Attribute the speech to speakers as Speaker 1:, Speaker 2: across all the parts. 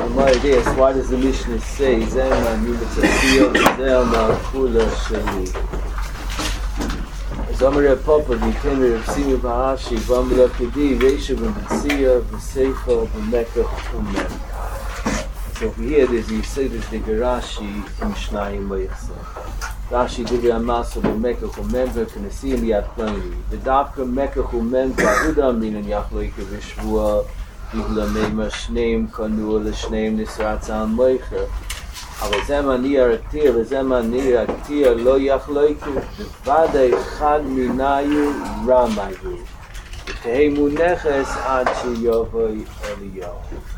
Speaker 1: this, why does the Mishnah say Zema Nimitzatziyah Zema Kula Sheli? Zomer Papa V'Kemer V'Simi Ba'ashi V'Amila Kedi Reisha V'Mitziyah V'Seifa V'Mekach V'Mekach. So over here there's the Yisodus de Garashi in Shnayim V'Yachseh. Rashi Divi Amasa V'Mekach V'Memka K'Nesiyim Yad Ploni V'Davka Mekach V'Memka Udam Minan Yachloike V'Shvua V'Hlamema Shneim Kanu L'Shneim Nisratzan Moicher. אבל זה מניע רקטיר וזה מניע רקטיר לא יחלוקו בוודאי אחד מניו רמיו ותהימו נכס עד שיבוא אליהו.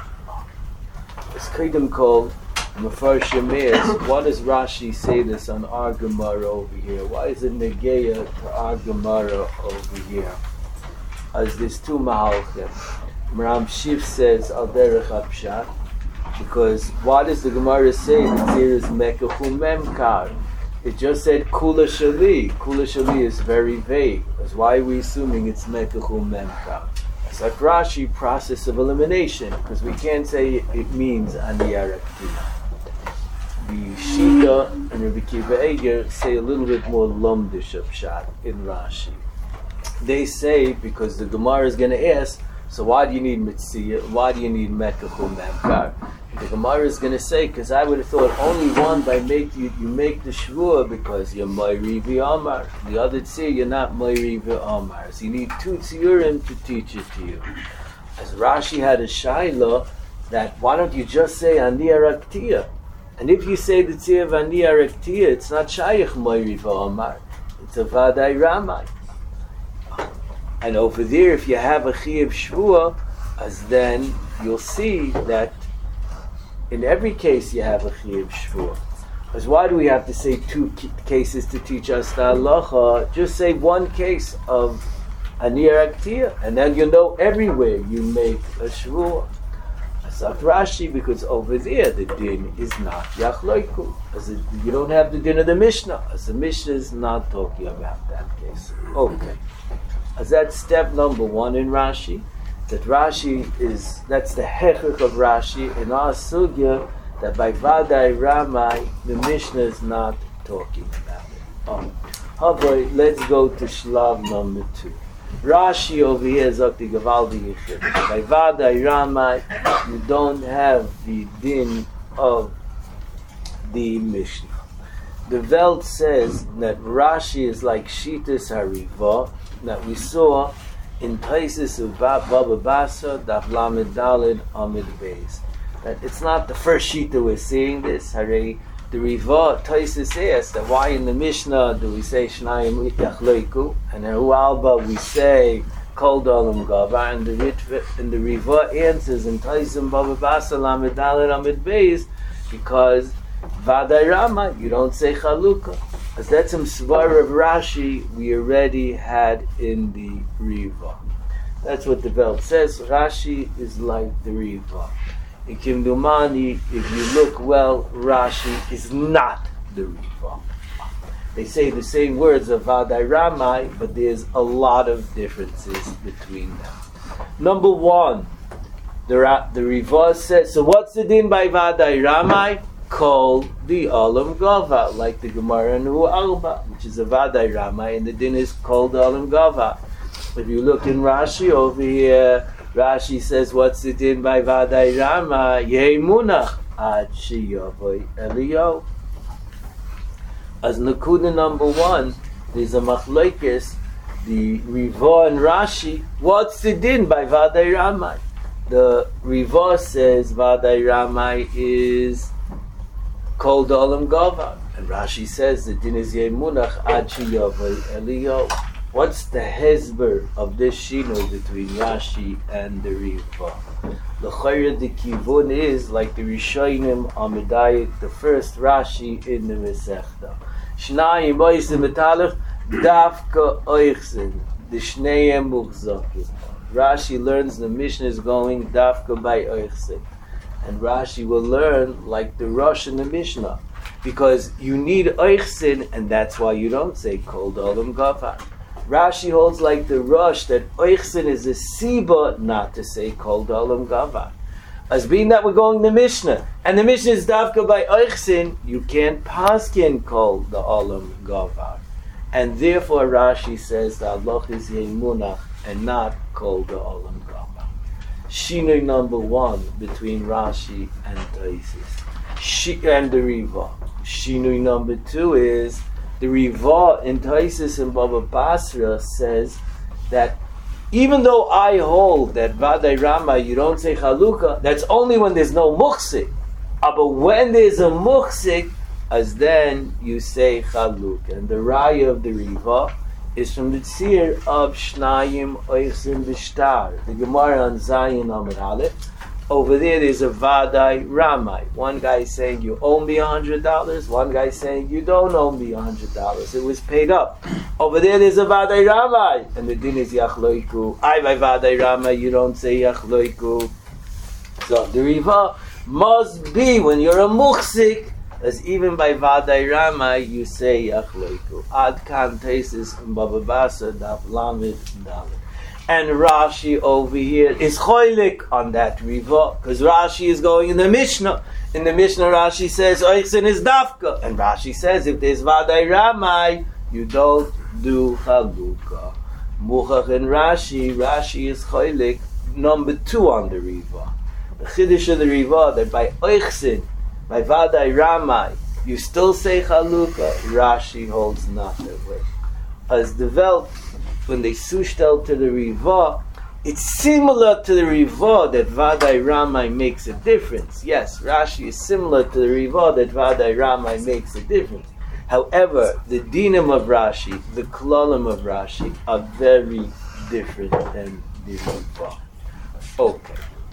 Speaker 1: As קודם כל, Mefarshim is, what does Rashi say this on our Gemara over here? Why is it negeya to our Gemara over here? As there's two mahalchim. Ram Shif says al derech hapshat, because what does the Gemara say that here is Mekachu Memkar? It just said Kula Shali. Kula Shali is very vague. That's why we're assuming it's Mekachu Memkar. It's like Rashi, process of elimination, because we can't say it means Aniyah Raktina. The Shita and Rabbi Kiva Eger say a little bit more Lomdish of Pshat in Rashi. They say, because the Gemara is going to ask, so why do you need Mitziyah? Why do you need Mekachu Memkar? The Gemara is going to say, because I would have thought only one by you make the Shvuah because you're Moiri v'Amar. The other tzir, you're not Moiri v'Amar. So you need two tziurim to teach it to you. As Rashi had a shaila, that why don't you just say Aniyah Raktiyah? And if you say the tzir of Aniyah Raktiyah, it's not Shayach Moiri v'Amar. It's a Vadai Ramai. And over there, if you have a Chiyuv Shvuah, as then you'll see that in every case you have a Chiyuv Shvuah. Because why do we have to say two cases to teach us the halacha? Just say one case of Aniyah Raktiyah, and then you know everywhere you make a Shvuah. Asaf Rashi, because over there the din is not Yachloiku. You don't have the din of the Mishnah. As the Mishnah is not talking about that case. Okay. As that's step number one in Rashi. That Rashi is, that's the hechach of Rashi in our sugya, that by Vadai Ramai, the Mishnah is not talking about it. However, let's go to Shlav number 2. Rashi over here is up to Gavaldi Yechid. By Vadai Ramai, you don't have the din of the Mishnah. The Welt says that Rashi is like Shitas Hariva, that we saw in places of Baba Basa, Daf Lamed Daled, Amid Beis. That it's not the first shita we're seeing this. Hare the Riva Taisis asks that why in the Mishnah do we say Shnayim Yachloiku, and in Hualba we say Kol Dalam Gava, and the Riva answers in Taisim Baba Basa Lamed Daled Amid Beis, because Vadai Rama, you don't say Chalukah. As that's some svar of Rashi we already had in the Riva. That's what the Welt says. Rashi is like the Riva. In Kimdumani, if you look well, Rashi is not the Riva. They say the same words of Vadai Ramai, but there's a lot of differences between them. Number one, the Riva says, so what's the din by Vadai Ramai? Called the Olam Gava, like the Gemara in Alba, which is a Vadai Rama, and the din is called the Olam Gava. If you look in Rashi over here, Rashi says, what's the din by Vadai Rama? Yeh Munach ad sheyavoy Eliyahu. As Nakuda number one, there's a machlokes, the Riva and Rashi, what's the din by Vadai Rama? The Riva says Vadai Rama is Kol Olam Gava, and Rashi says the din is Yemunach ad sheyavoy Eliyahu. What's the hezber of this shino between Rashi and the Riva? The chayre the kivun is like the Rishonim Amidayik, the first Rashi in the Masechta. Shnayim oisim metalach dafka oichsin the shneim muchzakim. Rashi learns the Mishnah is going dafka by oichsin. And Rashi will learn like the Rosh in the Mishnah, because you need Oichsin, and that's why you don't say Kol Olam Gava. Rashi holds like the Rosh that Oichsin is a Siba not to say Kol Olam Gava. As being that we're going to Mishnah, and the Mishnah is Davka by Oichsin, you can't paskin call the Olam Gavar. And therefore Rashi says the Allah is Yemunach and not called the Olam Gavar. Shinui number 1 between Rashi and Taisis. And the Riva. Shinui number 2 is the Riva in Taisis and Baba Basra says that even though I hold that Vadai Rama, you don't say Chalukah, that's only when there's no Muchsik. But when there's a Muchsik, as then you say Chalukah. And the Raya of the Riva is from the Tzir of Shnayim Oichsim Bishtar. The Gemara on Zayin Amud Aleph. Over there's a Vadai Ramai. One guy saying you owe me $100. One guy saying you don't owe me $100. It was paid up. Over there's a Vadai Ramai. And the din is Yachloiku. I by Vadai Ramai, you don't say Yachloiku. So the Riva must be when you're a Muchsik, as even by Vadai Ramai, you say Yachloiku. Ad kan tesis in Baba Basa, Daf Lamed Dalet. And Rashi over here is choilik on that Riva, because Rashi is going in the Mishnah. In the Mishnah, Rashi says Oichsin is Dafka, and Rashi says if there's Vadai Ramai, you don't do Chalukah. Muchach and Rashi is choilik number 2 on the Riva. The Chiddush of the Riva that by Oichsin, by Vadai Ramai, you still say Chalukah. Rashi holds not that way. As the Welt, when they sushtel to the Riva, it's similar to the Riva that Vadai Ramai makes a difference. Yes, Rashi is similar to the Riva that Vadai Ramai makes a difference. However, the dinim of Rashi, the klalim of Rashi, are very different than the Riva. Okay.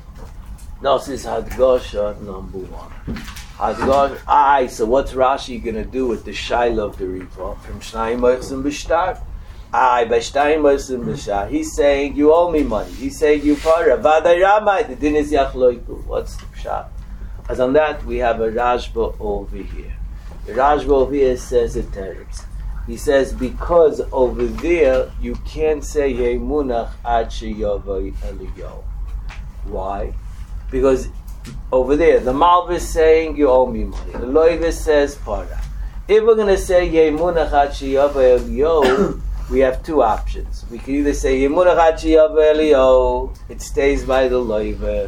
Speaker 1: Now this is Hadgasha number 1. Hadgasha. So what's Rashi going to do with the Shaila of the Riva from Shnayim Oichsim Bishtar? By Shnayim Oichsim Bishtar. He's saying you owe me money. He's saying you para. Vadai Ramai, the din is Yachloiku. What's the pshat? As on that, we have a Rashba over here. The Rashba over here says it teretz. He says because over there you can't say Yemunach ad sheyavai Eliyahu. Why? Because over there, the Malva is saying you owe me money. The Loiva says para. If we're going to say Yemunach ad sheyavai Eliyahu, we have 2 options. We can either say Yemunach ad sheyavai Eliyahu, it stays by the Loiva.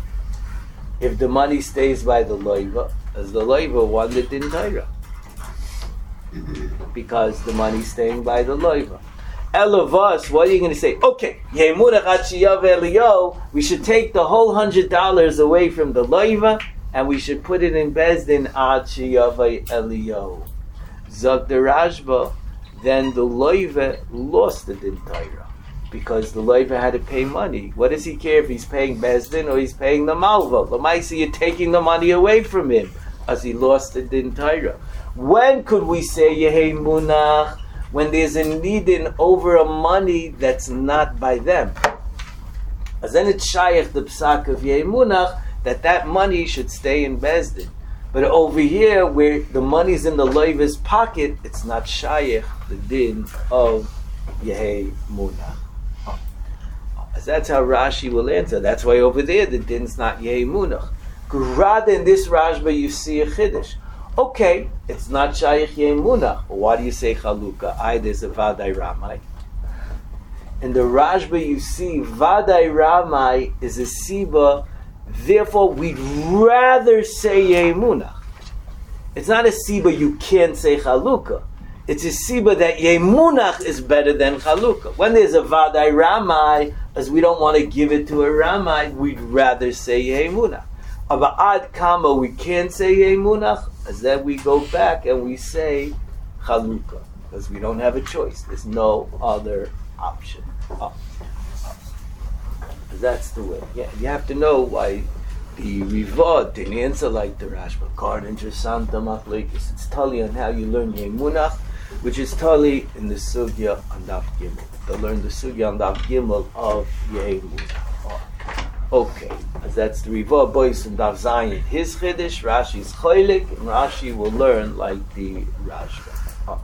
Speaker 1: If the money stays by the Loiva, as the Loiva won the Din Torah, because the money's staying by the Loiva. Elavas, what are you going to say? Okay, Yemunach ad sheyavai Eliyahu, we should take the whole $100 away from the Loiva, and we should put it in Bezdin ad sheyavai Eliyahu. Zog the Rashba, then the Loiva lost the Din Torah, because the Loiva had to pay money. What does he care if he's paying Bezdin or he's paying the Malva? L'maisa, you're taking the money away from him, as he lost the Din Torah. When could we say Yehei Munach? When there's a needin over a money that's not by them. As then it's Shaykh the Psak of Yehei Munach, that money should stay in Bezdin. But over here, where the money's in the Loiva's pocket, it's not Shaykh, the din of Yehei Munach. That's how Rashi will answer. That's why over there the din's not Yehei Munach. Rather in this Rashba you see a Chiddush. Okay, it's not Shaykh Yehei Munach. Why do you say Chalukah? There's a Vadai Ramai. In the Rashba you see Vadai Ramai is a Siba, therefore we'd rather say Yehei Munach. It's not a Siba you can't say Chalukah. It's a Siba that Yehei Munach is better than Chalukah. When there's a Vadai Ramai, as we don't want to give it to a Ramai, we'd rather say Yehei Munach. But Ad Kama, we can't say Yehei Munach, as then we go back and we say Chalukah, because we don't have a choice. There's no other option. That's the way. Yeah, you have to know why the Riva didn't answer like the Rashba. Card interessanta machlekes. It's totally on how you learn Yehei Munach, which is totally in the Sugya on Daf Gimel. To learn the Sugya on Daf Gimel of Yehei Munach. Okay, as that's the Riva Boys and Daf Zayin. His Chiddush, Rashi's Choilik, and Rashi will learn like the Rashba.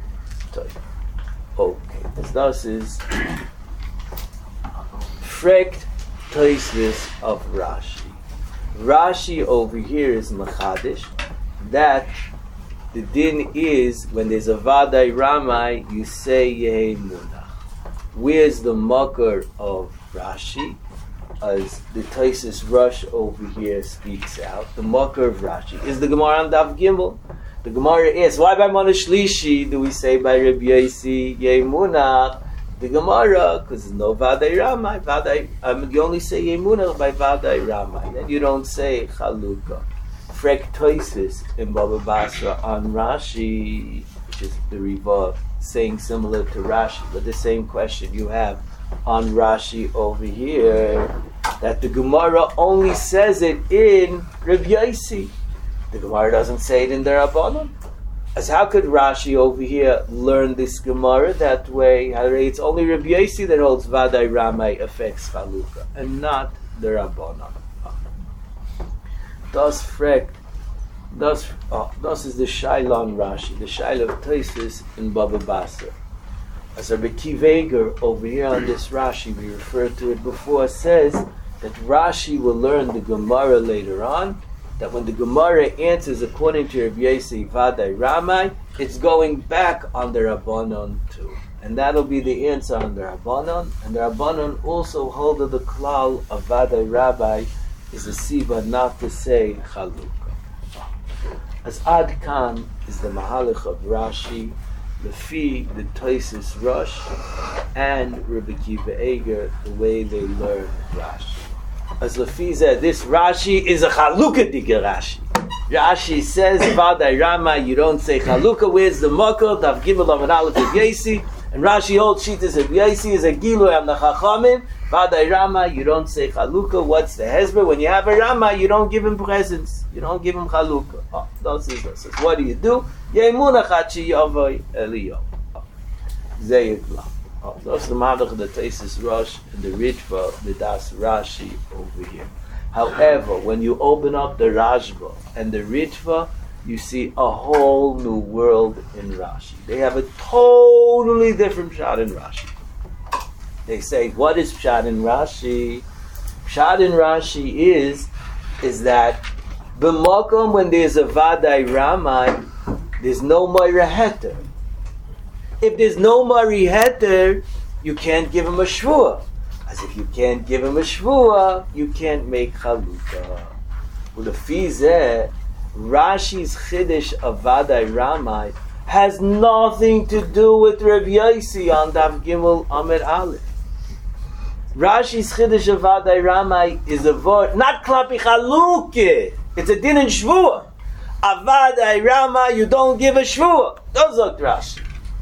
Speaker 1: Okay, this is Frekt Toisvis of Rashi. Rashi over here is Machadish, that the din is when there's a Vadai Ramai, you say Yehi Munach. Where's the makar of Rashi? As the Taisus Rush over here speaks out, the makar of Rashi is the Gemara on Daf Gimel. The Gemara asks, why by Mona Shlishi do we say by Rabbi Yosi Yehi Munach? The Gemara, because there's no Vadai Ramai, you only say Yehi Munach by Vadai Ramai. Then you don't say Chalukah. Frek Toisis in Baba Basra on Rashi, which is the Riva saying similar to Rashi, but the same question you have on Rashi over here, that the Gemara only says it in Rabbi Yosi. The Gemara doesn't say it in the Rabbanon. As how could Rashi over here learn this Gemara that way? It's only Rabbi Yosi that holds Vadai Ramai affects Chalukah, and not the Rabbanon. Das is the Shaila on Rashi, the Shaila of Taisus in Baba Basra. As Rabbi Kiveger over here on this Rashi, we referred to it before, says that Rashi will learn the Gemara later on, that when the Gemara answers according to Rabbi Yosi Vadai Ramai, it's going back on the Rabbanon too. And that'll be the answer on the Rabbanon. And the Rabbanon also hold that the klal of Vadai Rabbi is a siva not to say Chalukah. As Ad Kan is the Mahalach of Rashi, Lefi, the Taisus Rush, and Rabbi Kiva Eger, the way they learn Rashi. As Lefi said, this Rashi is a Chalukah Diga Rashi. Rashi says, Vadai Rama, you don't say Chalukah. Where's the Makot? Daf Gimel Amud Aleph of Yosi. And Rashi holds Shitas of Yosi is a Gilui am the Chachamim. Vadai Rama, you don't say Chalukah. What's the Hezber? When you have a Rama, you don't give him presents. You don't give him Chalukah. Oh, those is this. What do you do? Yemunach Hachi Yavoy Eliyahu. Zeyikla. Oh, those the Madach, the Taisus Rosh, and the Ritva, the Das Rashi over here. However, when you open up the Rashba and the Ritva, you see a whole new world in Rashi. They have a totally different pshat in Rashi. They say, what is pshat in Rashi? Pshat in Rashi is that b'makom when there's a Vadai Ramai, there's no Moira Heter. If there's no Mari Heter, you can't give him a Shvuah. As if you can't give him a Shvuah, you can't make Chalukah. Well, the Fizeh, Rashi's Chiddush of Vadai Ramai has nothing to do with Rabbi Yosi on Daf Gimel Amud Aleph. Rashi's Chiddush of Vadai Ramai is a word, not Klapi Chalukah. It's a din in Shvuah. Avadai Rama, you don't give a Shvuah. Those are Rashi.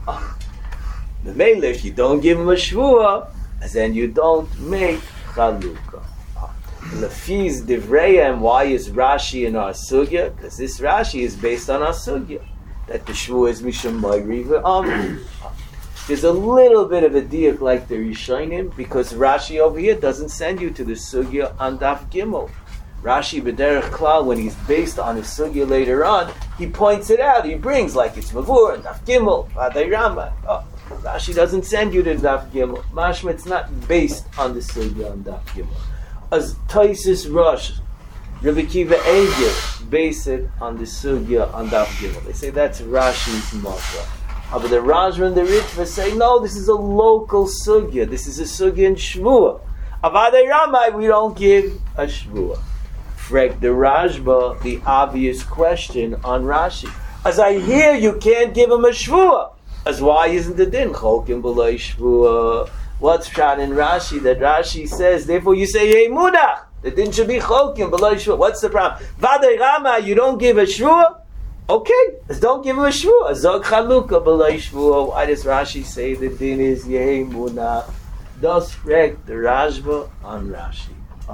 Speaker 1: The Mele, if you don't give him a Shvuah, then you don't make Chalukah. Lefiz Divrayim, why is Rashi in our Sugya? Because this Rashi is based on our Sugya. That the Shvuah is Misham Mayri V'Amri. There's a little bit of a diak like the Rishonim, because Rashi over here doesn't send you to the Sugya on Daf Gimel. Rashi B'derech Klal, when he's based on his Sugya later on, he points it out, he brings, like it's Mavur, and Daf Gimel, Vadai Rama. Rashi doesn't send you to Daf Gimel. Mashma, it's not based on the Sugya on Daf Gimel. As Taisus Rosh, Rabbi Kiva Eger, base it on the Sugya on Daf Gimel. They say that's Rashi's Makra. But the Rajra and the Ritva say, no, this is a local Sugya. This is a Sugya in Shvuah. Avadai Ramai, we don't give a Shvuah. Frek the Rajba, the obvious question on Rashi. As I hear, you can't give him a Shvuah. As why isn't the din Cholkim B'loi Shvuah? What's pshat in Rashi? That Rashi says, therefore you say Yehi Munach. The din should be Cholkim B'loi Shvuah. What's the problem? Vadai Rama, you don't give a Shvuah? Okay, let's don't give him a Shvuah. Zog Chalukah B'loi Shvuah. Why does Rashi say the din is Yehi Munach? Thus frek the Rashba on Rashi.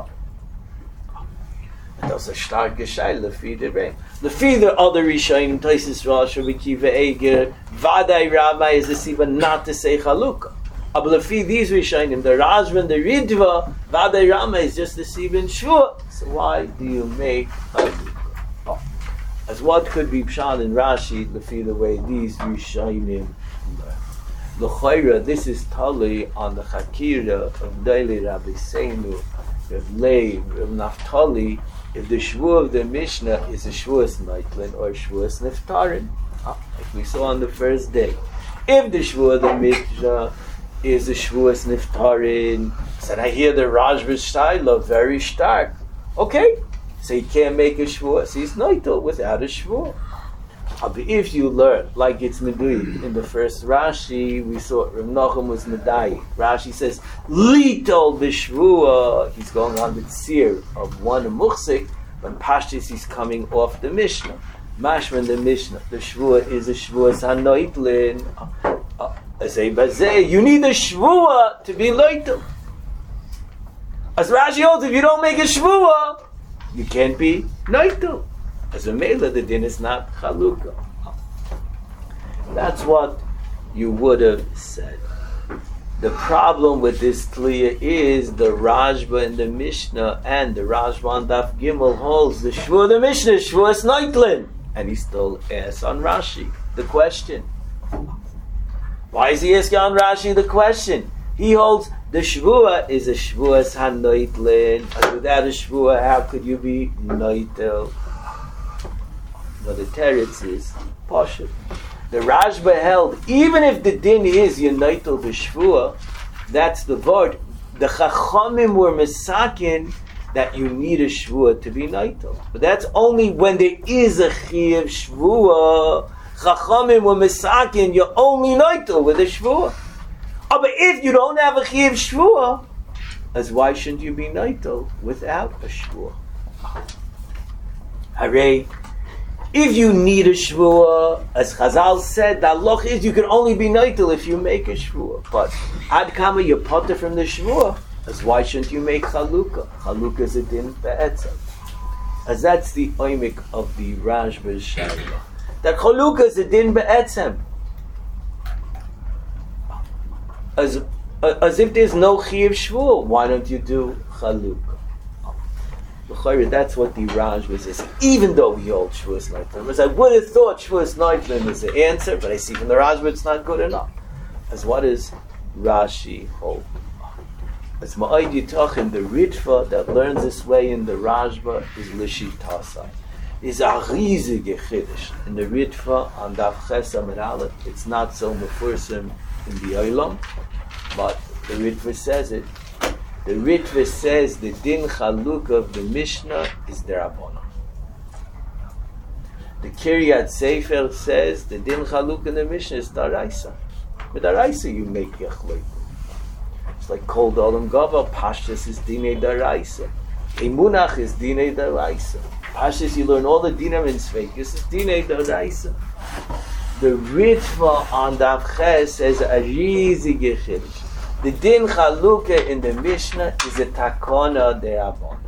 Speaker 1: Das ist a starke Scheil, Lefi der Rein. Lefi der other Rishonim, Taisus Rosh, Rabbi Kiva Eger, Vadai Ramai is the siva not to say Chalukah. But Lefi these Rishonim, the Rajva and the Ritva, Vadai Ramai is just the siva in Shvuah. So why do you make Chalukah? As what could be pshat in Rashi, Lefi the way these Rishonim learn. L'chayra, this is tali on the Chakira of Daily Rabbi Seinu, Rav Leib, Rav Naftali, if the shvua of the Mishnah is a shvuas noitlin or shvuas niftarin, like we saw on the first day. If the shvua of the Mishnah is a shvuas niftarin, so I hear the Rajva's Shaila very stark. Okay, so he can't make a shvua, so he's noitel without a shvua. But if you learn, like it's Medui, in the first Rashi, we saw Rav Nachum was Medai. Rashi says, Litol b'shvua, he's going on the tzir of one muchsik, but Pashtis he's coming off the Mishnah. Mashman the Mishnah, the shvua is a shvua sanoitlin. You need a shvua to be loitel. As Rashi holds, if you don't make a shvua, you can't be noitel. As a mela, the din is not chalukah. That's what you would have said. The problem with this tliya is the Rajba in the Mishnah and the Rajba on Daf Gimel holds the shvua of the Mishnah, shvua is noitlin. And he still asks on Rashi the question. Why is he asking on Rashi the question? He holds the shvua is a shvua sanoitlin. Without a shvua, how could you be noitel? But the teretz is Pashut. The Rajba held, even if the din is Yonaitel b'shvua, that's the word. The Chachamim were misakin that you need a shvua to be noitel. But that's only when there is a chiyuv shvua. Chachamim were misakin, you're only noitel with a shvua. But if you don't have a chiyuv shvua, as why shouldn't you be noitel without a shvua? Hooray! If you need a shvua, as Chazal said, the halach is you can only be noitel if you make a shvua. But ad kama you're potter from the shvua, as why shouldn't you make chalukah? Chalukah is a din be'etzem. As that's the oimik of the Rajba's Shaila. That chalukah is a din be'etzem. As if there's no chiyuv shvua, why don't you do chalukah? That's what the Rajba says. Even though we hold shvuas noitlin, I would have thought shvuas noitlin is the answer, but I see from the Rajba it's not good enough. As what does Rashi hold? As Ma'od Yitachin, the Ritva that learns this way in the Rajba is Lishitasai. Is a riesige chiddush in the Ritva on Daf Ches Amud Aleph. It's not so mefursim in the Olam, but the Ritva says it. The Ritva says the din chalukah of the Mishnah is derabbanan. The Kiryat Sefer says the din chalukah in the Mishnah is daraisa. With daraisa you make yachloiku. It's like Kol Olam Gava, Pashtus is dinei daraisa. Emunach is dinei daraisa. Pashtus you learn all the dinam in Sveikis is dinei daraisa. The Ritva on Daf Ches says a riesige chiddush. The din chalukah in the Mishnah is a takona derabbanan.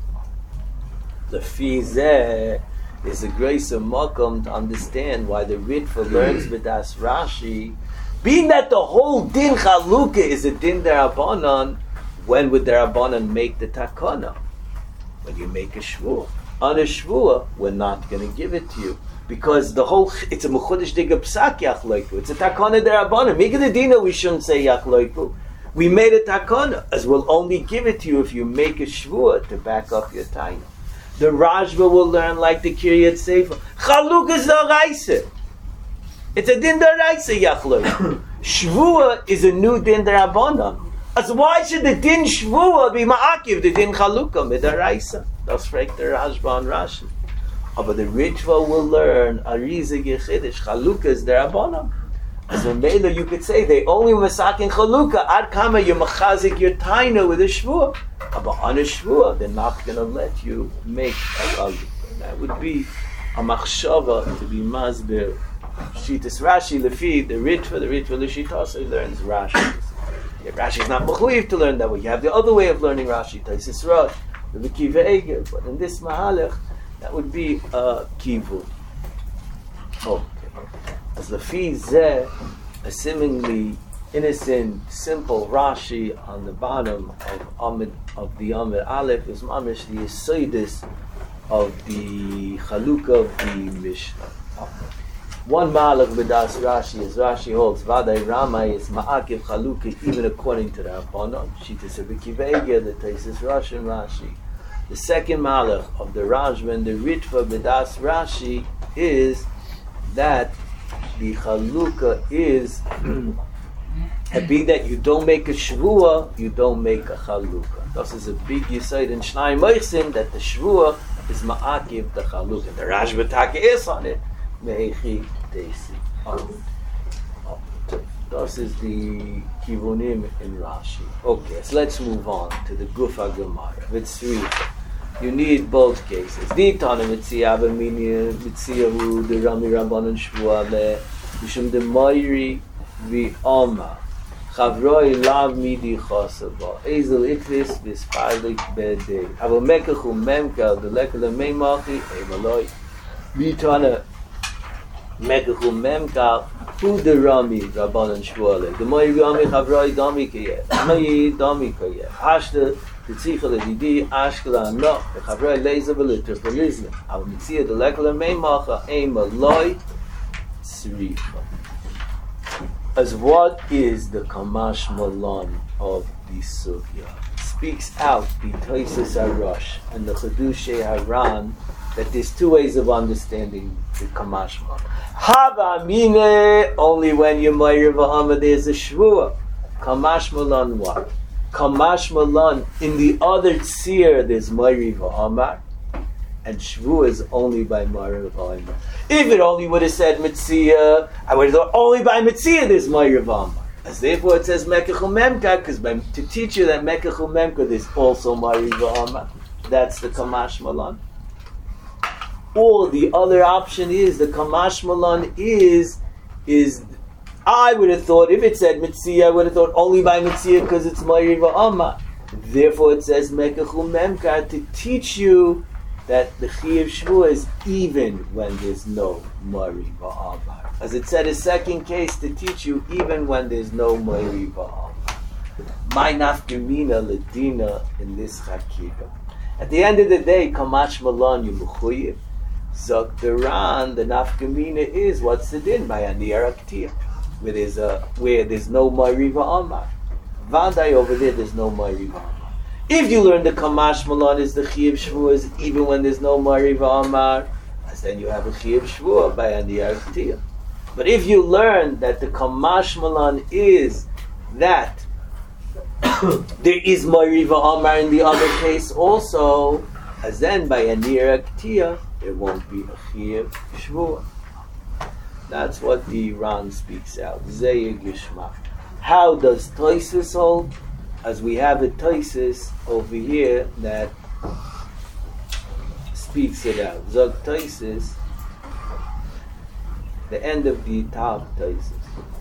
Speaker 1: The fizeh is a grace of makom to understand why the Ritva learns B'das Rashi, being that the whole din chalukah is a din derabbanan. When would derabbanan make the takona? When you make a shvua. On a shvua, we're not going to give it to you. Because the whole, it's a mechudesh diga psak yachloiku. It's a takana derabbanan. Make it a dina, we shouldn't say yachloiku. We made a takana, as we'll only give it to you if you make a shvua to back up your taina. The Rajba will learn like the Kiryat Sefer. Chalukah is daraisa. It's a din daraisa yachloiku. Shvua is a new din derabbanan. As why should the din shvua be ma'akiv, the din chalukah midaraisa? That's right, the Rajba and Rashi. But the Ritva will learn a riesige chiddush. Chalukah is derabbanan. As a mela, you could say they only masakin chalukah. Ad kama you machazik your taina with a shvua. But on a shvua, they're not going to let you make a chalukah. That would be a machshava to be masbir. Shitas Rashi lefi the Ritva l'shitasa learns Rashi. Yeah, Rashi is not mechuyev to learn that way. You have the other way of learning Rashi. Taisis Rosh, the Kiva Egel. But in this mahalech, that would be a kivu. Okay. As the fizeh, a seemingly innocent, simple Rashi on the bottom of the Amud Aleph is mamish the yisoidus of the chalukah of the Mishnah. One malach b'das Rashi is Rashi holds Vaday Ramai is ma'akiv chalukah even according to the Rabbanon. Shitas Rabbi Kiva Eger, the Taisis Rosh and Rashi. The second malach of the Rashba and the Ritva B'das Rashi is that the Chalukah is being that you don't make a Shvuah, you don't make a Chalukah. This is a big yesod in Shnai Moichsim that the Shvuah is Ma'akiv the Chalukah. The Rashba Taka is on it. Mehechi Teisi. This is the Kivunim in Rashi. Okay, so let's move on to the Gufa Gemara. It's three. You need both cases. Ditana Mitzia B'Mini Mitzia Hu the Rami Rabbanon Shvuah Le Mishum the Mayri V'Ama Chavroi Lav Midi Chasava Ezel Ikris V'Sparlik Bedei Avo Mekachu Memkel the Lekele Meimachi Emaloi Ditana Mekachu Memkel Hu the Rami Rabbanon Shvuah Le the Mayri Ami Chavroi Dami Kiyeh Mayi Dami Kiyeh Hashta the Tzichel Edidi Ashkela No the Chavroi Leiza V'Litter V'Lizna Avo Mitzia the Lekele Meimacha Emaloi Tzricha. As what is the Kamash Malan of the Sugya? Speaks out the Toises Arash and the Chedushay Haran that there's two ways of understanding the Kamash Malan. Hava Mine, only when you Mayir V'Hama there's a Shvuah. Kamash Malan what? Kamash Malan, in the other Tzir there's Mayir V'Hama, and Shvuah is only by Mayir V'Hama. If it only would have said Mitzia, I would have thought only by Mitzia there's Mayir V'Hama. As therefore it says Mekachu Memka, because to teach you that Mekachu Memka there's also Mayir V'Hama. That's the Kamash Malan. Or the other option is the Kamash Malan is I would have thought if it said Mitzia, I would have thought only by Mitzia because it's Mayir V'Hama. Therefore it says Mekachu Memka to teach you that the Chiyuv Shvuah is even when there's no Mayir V'Hama. As it said, a second case to teach you even when there's no Mayir V'Hama. My nafkamina ledina in this Chakika. At the end of the day, Kamash Malan you Mechuyev. Zok the Ran, the nafkamina is what's the din by Aniyar Aktir, where there's no Mayir V'Hama. Vandai over there's no Mayir V'Hama. If you learn the Kamash Malan is the Chiyuv Shvuah even when there's no Mayir V'Hama, then you have a Chiyuv Shvuah by Aniyar Aktir. But if you learn that the Kamash Malan is that there is Mayir V'Hama in the other case also, as then by Aniyar Aktir, there won't be a Chiyuv Shvuah. That's what the Ran speaks out. Zeyeg Yishma. How does Toisus hold? As we have a Toisus over here that speaks it out. Zog Toisus, the end of the top Toisus.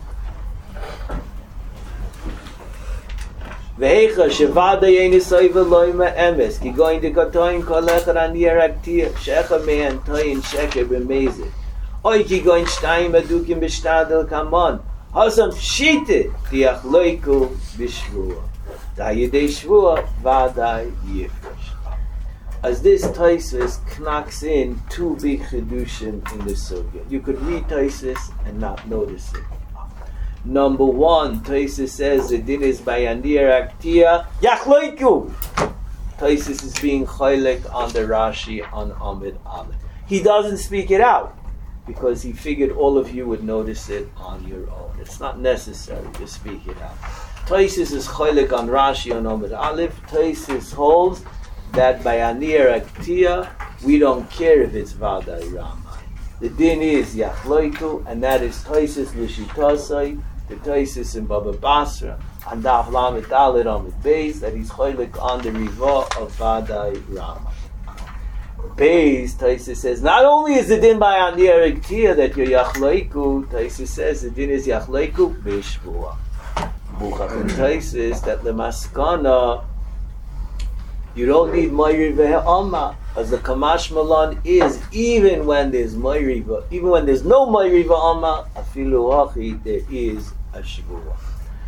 Speaker 1: Vehecha shevada yeni soiva loima emes ki going to katoin kolecha aniyar aktir shecha me'an toin sheker b'mezit oi ki going shtayim adukim b'shtadel kamon hasam shite diach loiku b'shvuah da'yidei shvuah v'adai yifresh. As this Taisus knocks in two big chidushim in the sugya. You could read Taisus and not notice it. Number one, Taisus says the din is by Aniyar Aktir Yachloiku. Taisus is being chaylek on the Rashi on Amid Aleph. He doesn't speak it out because he figured all of you would notice it on your own. It's not necessary to speak it out. Taisus is chaylek on Rashi on Amid Aleph. Taisus holds that by Aniyar Aktir we don't care if it's Vadai Ramai. The din is Yachloiku, and that is Taisus Lishitasai, the Taisus in Baba Basra, and Daf Lamed Dalet Amid Beis, that he's choylek on the Riva of Vadai Rama. Beis, Taisus says, not only is the din by Aniyar Aktir that you're Yachloiku, Taisus says the din is Yachloiku B'Shvuah. Buchach and Taisus that Lemaskana, you don't need Mayir V'Hama, as the Kamash Malan is, even when there's Mayir V'Hama, even when there's no Mayir V'Hama, Afilu Hachi, there is a Shvuah.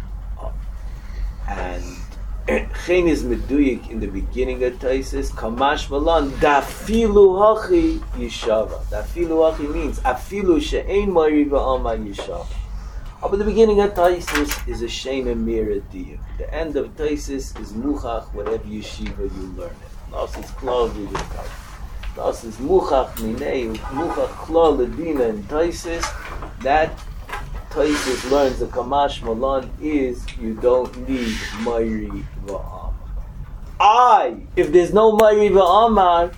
Speaker 1: And Chen is Meduyik in the beginning of Taisus, Kamash Malan, Dafilu Hachi Yishava. Dafilu Hachi means, Afilu She'ein Mayir V'Hama Yishava. But the beginning of Taisus is a Sheina Mira Diyuk. The end of Taisus is Muchach, whatever yeshiva you learn it. Das ist klar wie das heißt. Das ist Muchach Minei, Muchach Klar Ledina in Taisis. That Taisis learns the Kamash Malan is you don't need Mayri Va'amar. If there's no Mayri Va'amar,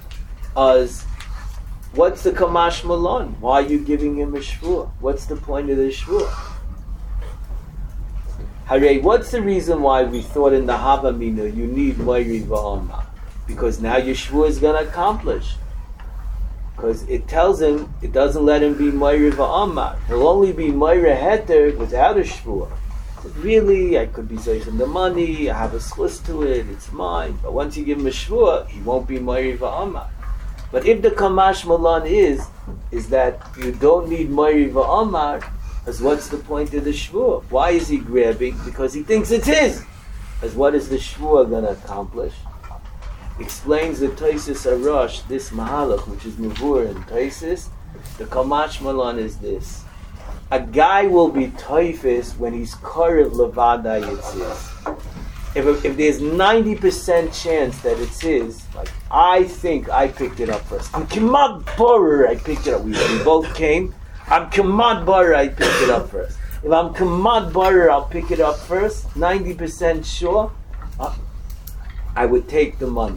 Speaker 1: what's the Kamash Malan? Why are you giving him a Shvua? What's the point of the Shvua? Hare, what's the reason why we thought in the Havamina you need Mayri Va'amar? Because now your Shvua is going to accomplish. Because it tells him, it doesn't let him be Mayri Va'amar. He'll only be Mayri Heter without a Shvua. Really, I could be saving the money, I have a schluss to it, it's mine. But once you give him a Shvua, he won't be Mayri Va'amar. But if the Kamash Malan is that you don't need Mayri Va'amar, as what's the point of the Shvua? Why is he grabbing? Because he thinks it's his. As what is the Shvua going to accomplish? Explains the Taisis Arash, this Mahalach, which is Mavur in Taisis, the Kamash Malan is this. A guy will be Taifis when he's Karev Levada it's his. If there's 90% chance that it's his, like I think I picked it up first. I'm Kimad Borer, I picked it up. We both came. I'm Kamad Barer, I picked it up first. If I'm Kamad Barer, I'll pick it up first. 90% sure, I would take the money.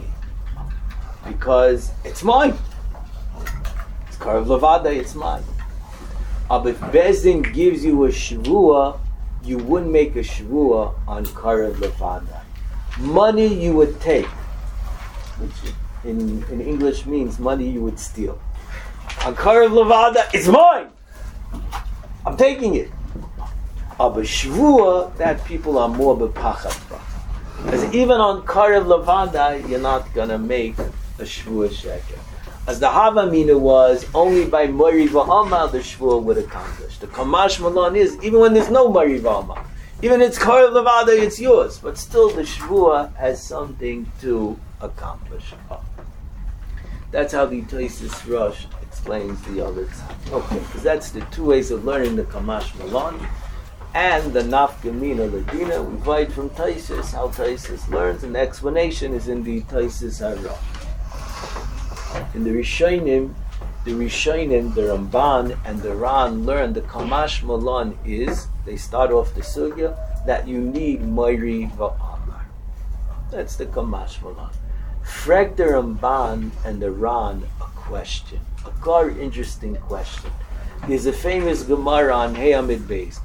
Speaker 1: Because it's mine. It's Karev Levada, it's mine. But if Bezdin gives you a Shavua, you wouldn't make a Shavua on Karev Levada. Money you would take, which in English means money you would steal. On Karev Levada, it's mine! I'm taking it. But Shvua, that people are more bepachat. Because even on Karev Levada, you're not going to make a Shvua sheker. As the Havamina was, only by Mayri Va'amar the Shvua would accomplish. The Kamash Malan is, even when there's no Mayri Va'amar, even it's Karev Levada, it's yours. But still the Shvua has something to accomplish. That's how the Taisis Rosh explains the other side. Okay, because that's the two ways of learning the Kamash Malan and the Nafkamina Ladina. We find from Taisis how Taisis learns, and the explanation is in the Taisis Hara. In the Rishonim, the Ramban and the Ran learn the Kamash Malan is, they start off the Sugya, that you need Mayri Va'amar. That's the Kamash Malan. Frag the Ramban and the Ran a question, a very interesting question. There's a famous Gemara on Hey Amid Beis.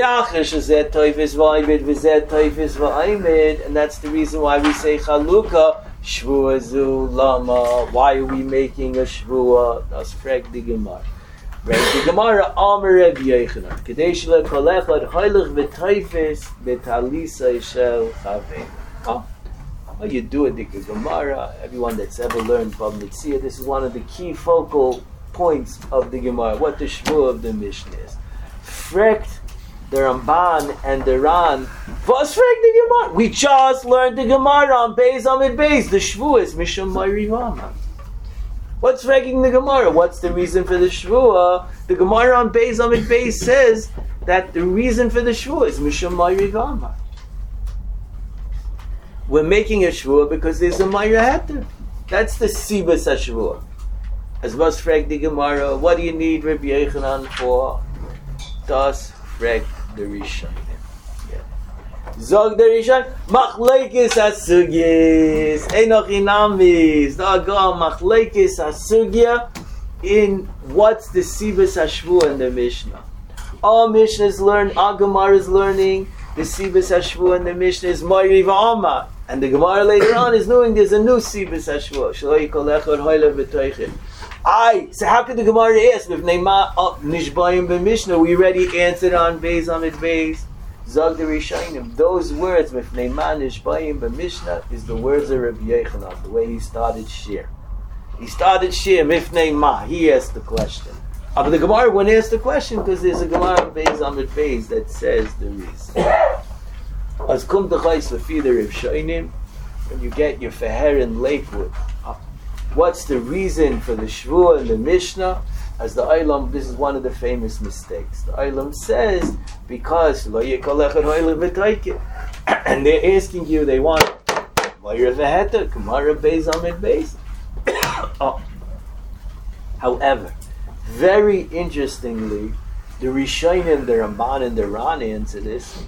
Speaker 1: And that's the reason why we say Chalukah, Shvua zu lama. Why are we making a Shvua? That's frag the Gemara. Frag the Gemara, Amar Reb Yechanan. Kadesh le kol echad hoylech v'taifis betalisa yishel chavei. Well, you do it, the Gemara. Everyone that's ever learned Bava Metzia, this is one of the key focal points of the Gemara, what the Shvua of the Mishnah is. Frekt the Ramban and the Ran. What's frekt the Gemara? We just learned the Gemara on Beis Amid Beis. The Shvua is Mishum Mayri Va'amar. What's freking the Gemara? What's the reason for the Shvua? The Gemara on Beis Amid Beis says that the reason for the Shvua is Mishum Mayri Va'amar. We're making a Shvua because there's a Mayra Heter. That's the Sibas HaShavua. As was frag the Gemara, what do you need Rabbi Yechanan for? Das frag the Rishon. Zog the Rishon, Machlekes HaSugyes, Enoch Inamis, Da'agah Machlekes HaSugya, in what's the Sibas HaShavua in the Mishnah. All Mishnahs learn, all Gemara is learning, the Sibas HaShavua in the Mishnah is Mayri Va'amar. And the Gemara later on is knowing there's a new Sibas HaShavua. Shaloi kol echad hoyle v'toichin. So how could the Gemara ask if Neima Nishbayim b'Mishnah? We already answered on Beis Amid Beis. Zog the Rishonim. Those words, if Neima Nishbayim b'Mishnah, is the words of Rabbi Yechanan, the way he started Shir. He started Shir, Mifnei Ma. He asked the question. But the Gemara wouldn't ask the question because there's a Gemara on Beis Amid Beis that says the reason. As kum d'chais lefi the Rav Shoinim, when you get your feher in Lakewood, what's the reason for the Shvua in the Mishnah? As the Eilam, this is one of the famous mistakes. The Eilam says, because lo yekol echad hoyle v'toike, and they're asking you, they want Moira v'heta, Gemara Beis Amid Beis. However, very interestingly, the Rishonim, the Ramban, and the Ran answer this.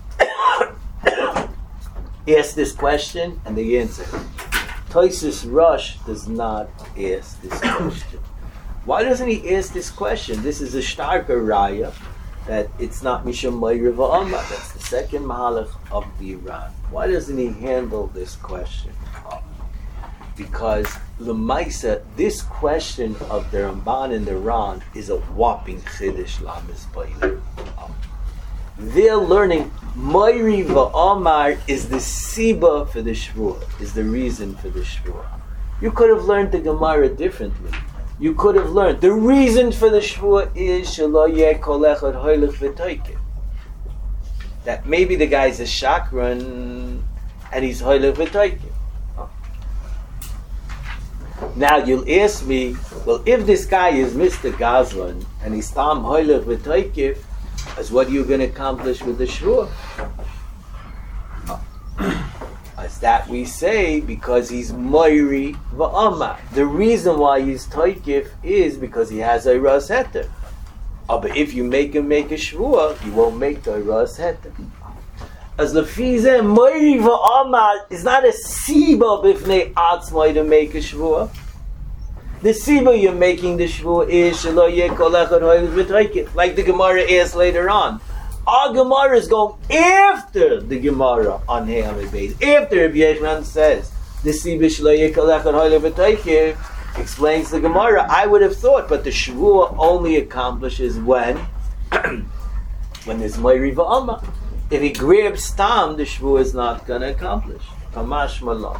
Speaker 1: Ask this question, and they answer. Tosfos Rosh does not ask this question. Why doesn't he ask this question? This is a starker raya that it's not Mishum Moira v'Amar. That's the second mahalach of the Iran. Why doesn't he handle this question? Because L'maisa, this question of the Ramban and the Ran is a whopping chiddush lamis b'ayim. They're learning Moiri v'Amar is the siba for the shvua, is the reason for the shvua. You could have learned the Gemara differently. You could have learned the reason for the shvua is shelo yeh kol echad hoylech v'toykeh. That maybe the guy's a shakran and he's hoylech v'toykeh. Now you'll ask me, well, if this guy is Mr. Gazlan and he's tam hoylech v'toykeh, as what are you going to accomplish with the shvua? As that we say, because he's moiri v'amar. The reason why he's toykif is because he has a ras heter. But if you make him make a shvua, you won't make the ras heter. As lefize moiri v'amar is not a siba b'fnei atzmai to make a shvua. The siba you're making the shvua is shelo yeh kol echad hoylech v'toykeh, like the Gemara asks later on. Our Gemara is going after the Gemara on Hey Amid Beis. After Rabbi Yochanan says the siba shelo yeh kol echad hoylech v'toykeh explains the Gemara. I would have thought, but the shvua only accomplishes when there's moiri v'amar. If he grabs tam, the shvua is not going to accomplish. Kamash malam.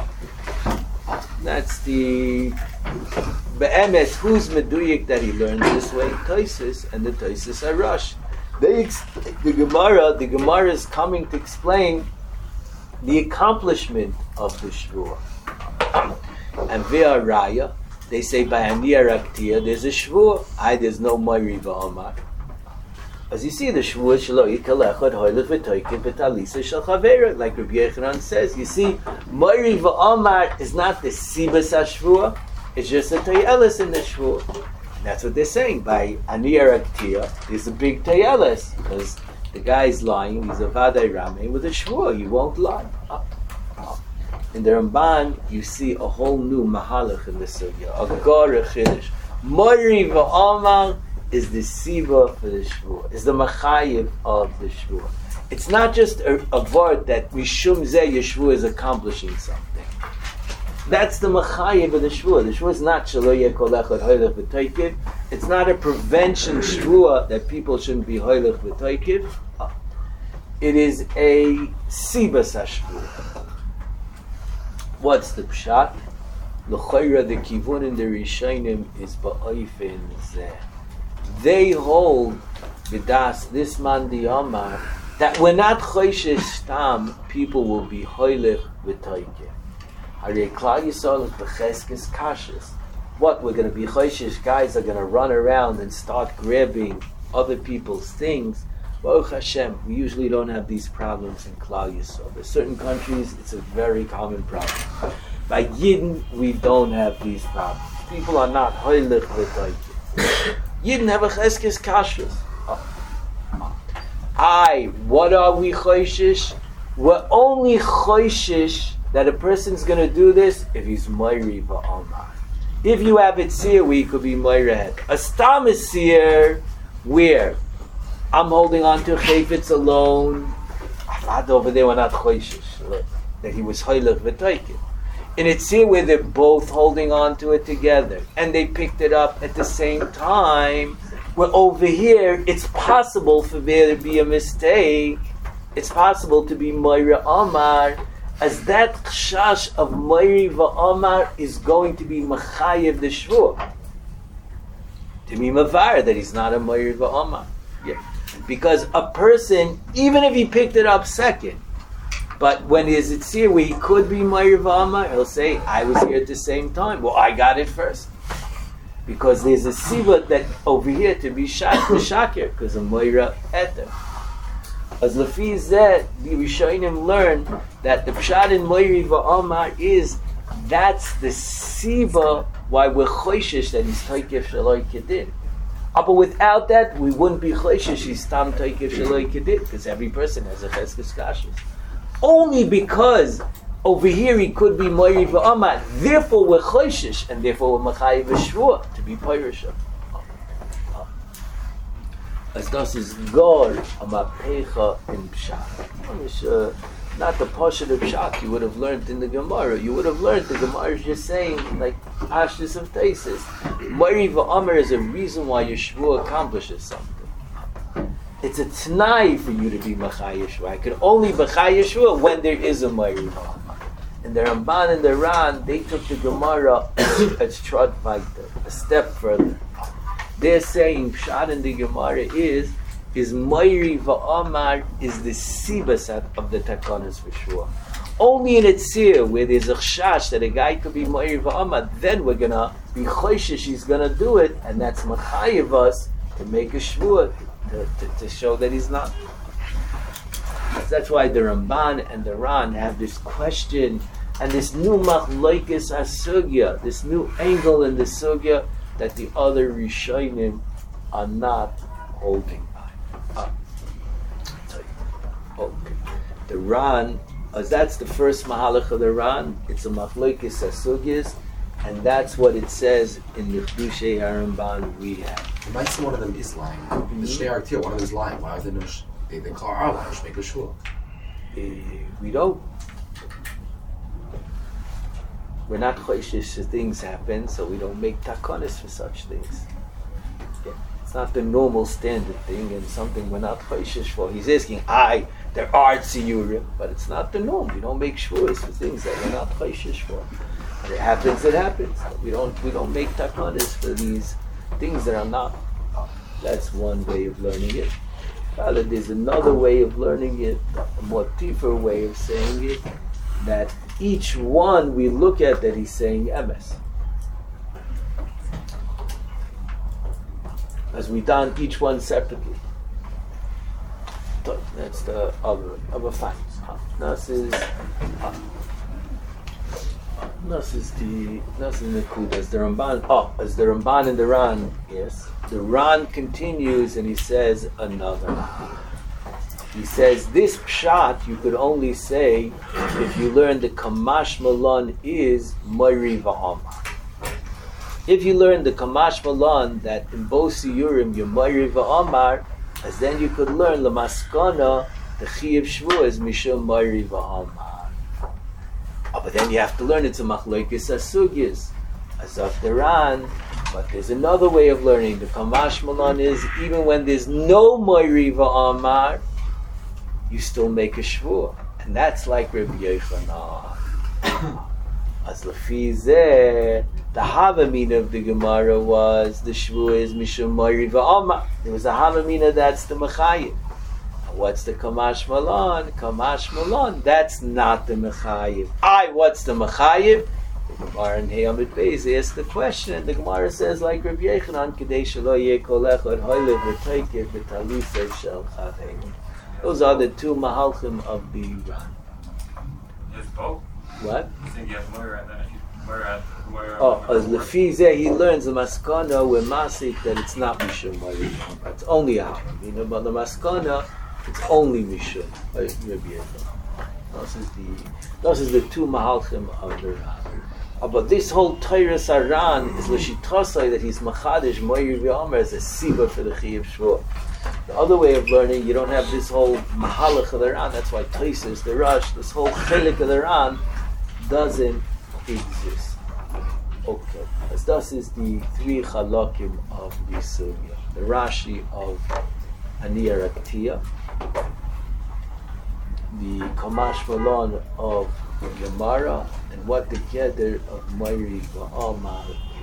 Speaker 1: That's the be'emes. Who's meduyik that he learns this way? Tosfos, and the Tosfos are Rosh. The Gemara is coming to explain the accomplishment of the shvua. And via raya, they say by aniyah raktia, there's a shvua. There's no moiri v'amar. As you see, the shvua shelo yikal echad hoylech v'toykeh v'talisa shel chavera, like Rabbi Yochanan says. You see, moiri v'amar is not the sibas hashvua; it's just a tayelis in the shvua. And that's what they're saying. By aniyah raktia, there's a big tayelis because the guy's lying. He's a vaday rameh with a shvua. You won't lie. In the Ramban, you see a whole new mahalach in the sugya. A gara chiddush. Moiri v'amar is the siba for the shvua, is the machayev of the shvua. It's not just a word that mishum zeh yeshvua is accomplishing something. That's the machayev of the shvua. The shvua is not shelo yeh kol echad hoylech v'toykeh. It's not a prevention shvua that people shouldn't be hoylech v'toykeh. It is a siba shvua. What's the pshat? L'chayra, the kivun in the Rishonim is ba'ofen zeh. They hold v'das this man di Amar that we're not choishes tam, people will be hoylech v'toykeh. Harei Klal Yisrael b'cheskes kashas. What, we're going to be choishes? Guys are going to run around and start grabbing other people's things. Baruch Hashem, we usually don't have these problems in Klal Yisrael. There's certain countries, it's a very common problem. By Yidden, we don't have these problems. People are not hoylech v'toykeh. Yidden have a cheskes kashrus. What are we choishish? We're only choishish that a person's going to do this if he's moiri v'amar. If you have it seer, we could be moired. A stam is seer where I'm holding on to chayfetz alone. Over there, we're not choishish that he was hoylech v'toykeh. And it's here where they're both holding on to it together. And they picked it up at the same time. Where over here, it's possible for there to be a mistake. It's possible to be moira amar. As that chash of moiri v'amar is going to be machayev the shvua. To be mavar that he's not a moiri v'amar. Yeah. Because a person, even if he picked it up second, but when is it here where he could be Moira v'amar, he'll say, I was here at the same time. Well, I got it first. Because there's a siva that over here to be shakir, because of Moira eter. As Lefi Zeh, the Rishonim learn that the Pshat in Moiri Va'amar is, that's the Siba why we're Choishish that he's Taikif Shaloi Kedin. But without that, we wouldn't be Choishish, he's Tam Taikif Shaloi Kedin, because every person has a Cheskes Kashas. Only because over here he could be Moiri Va'amar, therefore we're Choishish, and therefore we're Machayev V'Shvua, to be Peirisha. As das is Gor Amapecha in Pshat. Not the Pashat of Pshat you would have learned in the Gemara. You would have learned the Gemara is just saying, like Pashtus of Taisis, Moiri Va'amar is a reason why your Shvuah accomplishes something. It's a t'nai for you to be Machayev Shvuah. I can only Machayev Shvuah when there is a Moiri Va'amar. And the Ramban and the Ran, they took the Gemara as trod weiter, a step further. They're saying Pshat in the Gemara is Moiri Va'amar is the Sibasat of the Takanas for sure. Only in Etzir, where there's a chash that a guy could be Moiri Va'amar, then we're gonna be choishish, he's gonna do it, and that's Machayev us to make a Shvuah, to show that he's not. That's why the Ramban and the Ran have this question, and this new Machlokes HaSugya, this new angle in the Sugya, that the other Rishonim are not holding by. Okay. The Ran, as that's the first Mahalach of the Ran, it's a Machlokes HaSugyas, and that's what it says in the Chiddushei HaRamban we have.
Speaker 2: You might see one of them is lying. The Shnei Artil, one of them is lying. Why is there no they call our lying, make a shul?
Speaker 1: We don't. We're not choishish things happen, so we don't make takonis for such things. Yeah. It's not the normal standard thing, and something we're not choishish for. He's asking, there are tziyurim, but it's not the norm. We don't make shvuas for things that we're not choishish for. When it happens, it happens. We don't make takonis for these things that are not. That's one way of learning it. But there's another way of learning it, a more deeper way of saying it, that each one we look at that he's saying emes. As we done each one separately. That's the other fact. Nas is the Nakud. As the Ramban and the Ran, yes. The Ran continues and he says another. He says this pshat you could only say if you learn the Kamash Malan is Moiri Va'amar. If you learn the Kamash Malan that in both Siyurim you're Moiri Va'amar, as then you could learn Lamaskana the Chiyuv Shvuah is Mishum Moiri Va'amar. But then you have to learn it's a Machlokes HaSugyas as of the Ran. But there's another way of learning. The Kamash Malan is even when there's no Moiri Va'amar, you still make a shvuah, and that's like Rabbi Yochanan. As Lefi Zeh, the Havamina of the Gemara was the shvuah is Mishum Moiri Va'amar. There was a Havamina that's the Mechayev. What's the Kamash Malan? Kamash Malan, that's not the Mechayev. What's the Mechayev? The Gemara in Heyamid Beis asks the question, and the Gemara says like Rabbi Yochanan, Kedei shelo yeh kol echad hoyle v'toikev v'talisei shel chavein. Those are the two mahalchim of the Ran.
Speaker 3: Yes, both.
Speaker 1: What?
Speaker 3: I think you have Moira and that.
Speaker 1: As Lefi Zeh, he learns the Maskana with Masik that it's not Mishum Moiri. It's only a Havamina, but the Maskana, it's only Mishum. Those is the two mahalchim of the Ran. But this whole Torah Saran is l'shitosai that he's machadish Moiri V'Omer as a siba for the Chiyuv Shvuah. The other way of learning, you don't have this whole mahalach of the Ran. That's why Taisus, the Rush, this whole chelik of the Ran doesn't exist. Okay, as this is the three chalakim of the Sugya. The Rashi of Aniyah Raktiya, the Kamash Malan of the Gemara, and what the gather of Moiri Va'amar